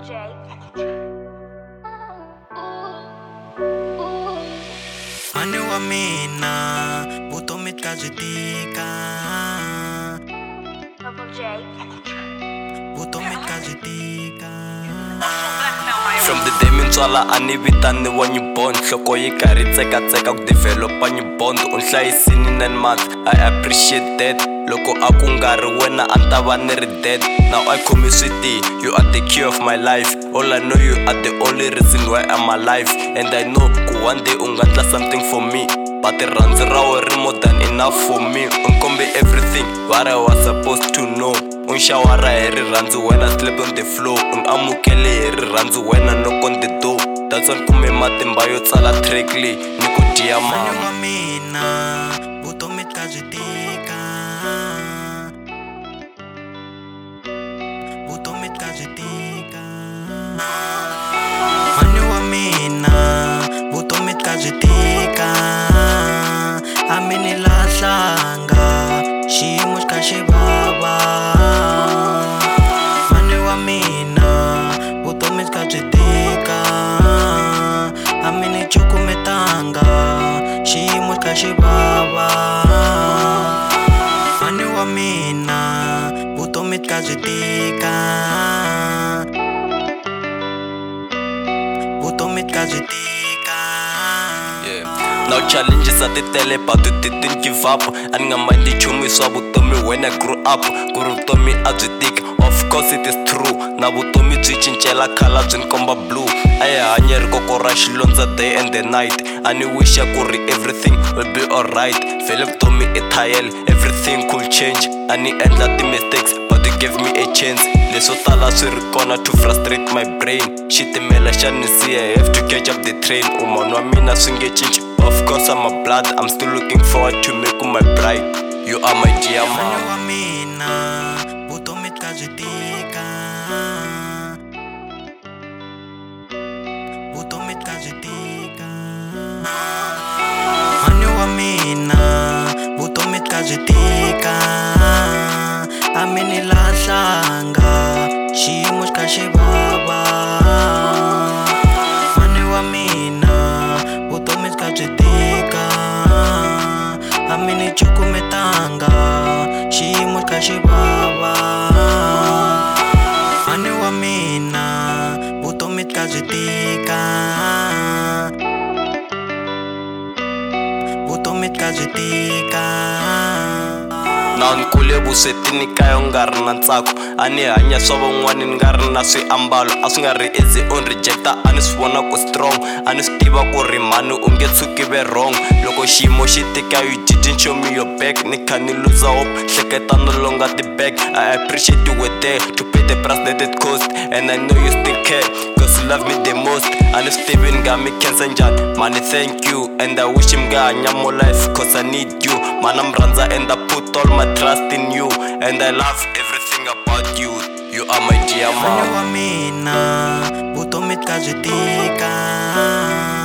Mani wa mina, vutomi bya byi tika. Vutomi bya byi tika. From the day mintswala a ni vitaniwa newborn, nhloko yi karhi tsekatseka ku developa new bond. U ni hlayisini 9 months, I appreciate that. Loko a ku nga ri wena a ni ta va ni ri dead. Now I call me sweetie, you are the key of my life. All I know, you are the only reason why I'm alive. And I know ku one day u nga endla something for me, but the rirhandzu ra wena ri more than enough for me. U kombe everything what I was supposed to know. U nxawara hi rirhandzu when I slept on the floor. U ni amukele hi rirhandzu when I knock on the door. That's why ni kume matimba yo tsala track leyi ni ku dya mama. Mani wa mina, vutomi bya byi tika. Vutomi bya byi tika. Mani wa mina, vutomi bya byi tika. A mi ni lahlanga, xiyimo xi kha xi vava. Mani wa mina, vutomi byi kha byi tika. A mi ni cukumetanga, xiyimo xi kha xi vava. Mani wa mina, vutomi byi kha byi tika. Vutomi byi kha byi tika. Now challenges are the tele but you didn't give up. A ni nga mind nchumu swa vutomi when I grew up. Ku ri vutomi a byi tika, of course it is true. Na vutomi byi cincela khala byi ni komba blue. A hi hanye ri koko ra xilondza day and the night. A ni wisha ku ri everything will be alright. Vhele vutomi i thayele, everything could change. A ni endla ti-mistakes but you gave me a chance. Leswo tala swi ri kona to frustrate my brain. Xitimela xa ni siya, I have to catch up the train. Umani wa mina swi nge cinci, of course I'm a blood. I'm still looking forward to make you my bride. You are my dear Mani mom. wa mina, vutomi byi kha byi tika. Vutomi byi kha byi tika. Mani wa mina, vutomi byi kha byi tika. A mi ni lahlanga, xiyimo xi kha xi vava. Mani wa mina, vutomi byi kha byi tika. A mi ni cukumetanga, xiyimo xi kha xi vava. Mani wa mina, vutomi byi kha byi tika. Vutomi byi kha byi tika. Na ni kule vuswetini kaya u nga ri na ntsako. A ni hanya swa van'wani ni nga ri na swiambalo. A swi nga ri easy on rejecta, a ni swi vona ku strong. A ni swi tiva ku ri mhani u nge tshuki ve wrong. Loko xiyimo xi tika, you didn't show me your back. Ni kha ni lose hope, hleketa no longa ti-back. I appreciate you were there to pay the price that it cost. And I know you still care, cause you love me the most. A ni swi tivi ni nga mi khensa njhani, mani thank you. And I wish mi nga hanya more life, cause I need you. Mana mi rhandza and I put all my trust in you. And I love everything about you. You are my dear mom. Mani wa mina, vutomi byi kha byi tika.